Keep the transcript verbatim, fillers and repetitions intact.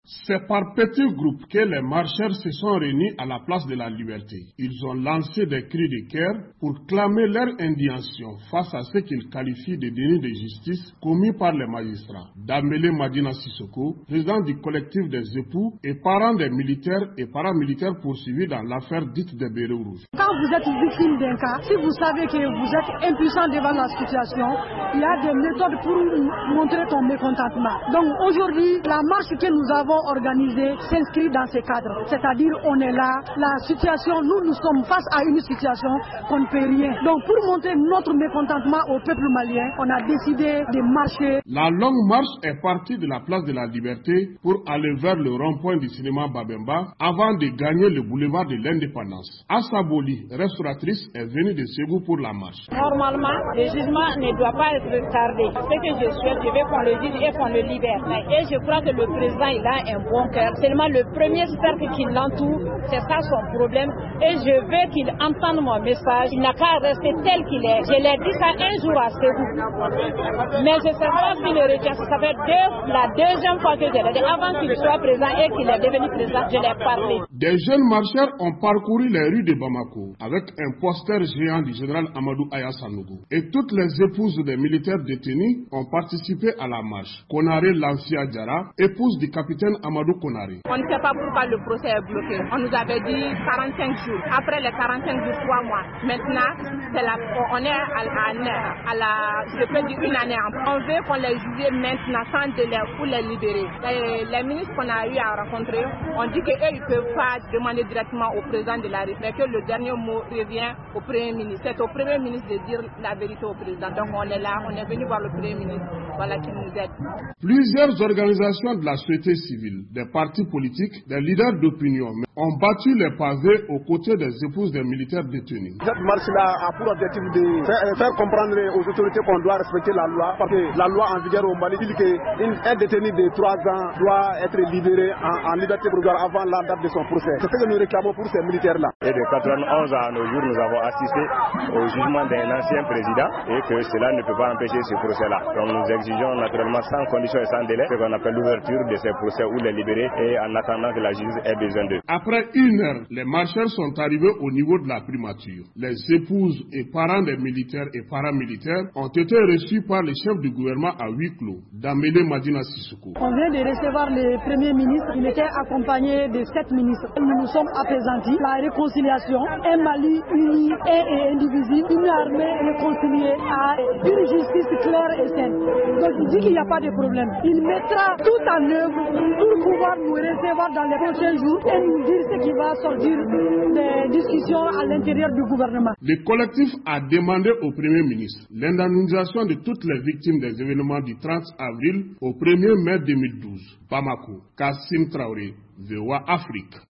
C'est par petits groupes que les marcheurs se sont réunis à la place de la Liberté. Ils ont lancé des cris de cœur pour clamer leur indignation face à ce qu'ils qualifient de déni de justice commis par les magistrats. Dambélé Madina Sissoko, président du collectif des époux et parents des militaires et paramilitaires poursuivis dans l'affaire dite des bérets rouges. Quand vous êtes victime d'un cas, si vous savez que vous êtes impuissant devant la situation, il y a des méthodes pour montrer ton mécontentement. Donc aujourd'hui, la marche que nous avons organisée s'inscrit dans ces cadres. C'est-à-dire on est là, la situation, nous nous sommes face à une situation qu'on ne peut rien. Donc pour montrer notre mécontentement au peuple malien, on a décidé de marcher. La longue marche est partie de la place de la Liberté pour aller vers le rond-point du cinéma Babemba avant de gagner le boulevard de l'Indépendance. Assa Boli, restauratrice, est venue de Ségou pour la marche. Normalement, le jugement ne doit pas être retardé. Ce que je souhaite, je veux qu'on le juge et qu'on le libère. Et je crois que le président, il a un bon cœur. Seulement le premier cercle qui l'entoure, c'est ça son problème. Et je veux qu'il entende mon message. Il n'a qu'à rester tel qu'il est. Je l'ai dit ça un jour à Ségou. Mais je ne sais pas s'il le retient. Ça fait deux, la deuxième fois que je l'ai dit. Avant qu'il soit présent et qu'il est devenu président, je l'ai parlé. Des jeunes marcheurs ont parcouru les rues de Bamako avec un poster géant du général Amadou Aya Sanogo. Et toutes les épouses des militaires détenus ont participé à la marche. Konaré Lancia Diara, épouse du capitaine Amadou Konaré. On ne sait pas pourquoi le procès est bloqué. On nous avait dit quarante-cinq jours. Après les quarante-cinq jours, trois mois. Maintenant, c'est la, on est à, à, à la, je peux dire une année. On veut qu'on les juge maintenant sans délai pour les libérer. Les, les ministres qu'on a eu à rencontrer, on dit qu'eux, ils ne peuvent pas demander directement au président de la République, que le dernier mot revient au Premier ministre. C'est au Premier ministre de dire la vérité au président. Donc on est là, on est venu voir le Premier ministre, voilà qui nous aide. Plusieurs organisations de la société civile, des partis politiques, des leaders d'opinion ont battu les pavés aux côtés des épouses des militaires détenus. Cette marche-là a pour objectif de faire, faire comprendre aux autorités qu'on doit respecter la loi, parce que la loi en vigueur au Mali dit qu'un détenu de trois ans doit être libéré en, en liberté provisoire avant la date de son procès. C'est ce que nous réclamons pour ces militaires-là. Et de quatre-vingt-onze à nos jours, nous avons assisté au jugement d'un ancien président et que cela ne peut pas empêcher ce procès-là. Donc nous exigeons naturellement sans condition et sans délai ce qu'on appelle l'ouverture de ces procès ou les libérer et en attendant que la justice ait besoin d'eux. Après une heure, les marcheurs sont arrivés au niveau de la primature. Les épouses et parents des militaires et paramilitaires ont été reçus par le chef du gouvernement à huis clos, Dambélé Madina Sissoko. On vient de recevoir le premier ministre, il était accompagné de sept ministres. Nous nous sommes apaisantis, la réconciliation, un Mali uni et indivisible, une armée réconciliée à une justice claire et saine. Donc il dit qu'il n'y a pas de problème. Il mettra tout en œuvre pour pouvoir nous recevoir dans les prochains jours et nous dire ce qui va sortir des discussions à l'intérieur du gouvernement. Le collectif a demandé au Premier ministre l'indemnisation de toutes les victimes des événements du trente avril au premier mai deux mille douze. Bamako, Kassim Traoré, V O A Afrique.